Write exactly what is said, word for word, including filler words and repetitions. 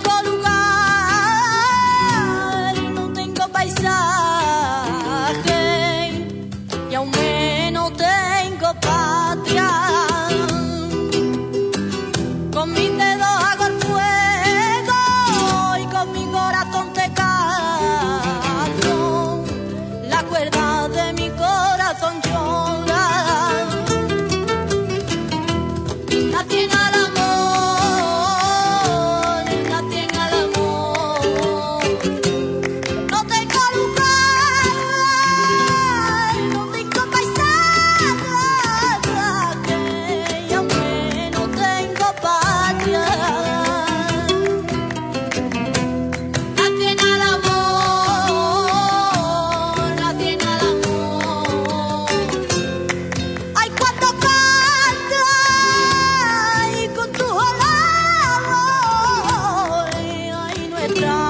tengo lugar, no tengo paisaje y aún menos tengo patria. Con mis dedos hago el fuego y con mi corazón te canto. La cuerda de mi corazón llora. Nací en el amor, nací en el amor. No tengo lugar, no tengo paisaje y aunque no tengo patria. Nací en el amor, nací en el amor. Ay, cuando cantas y con tu olor, ay, nuestra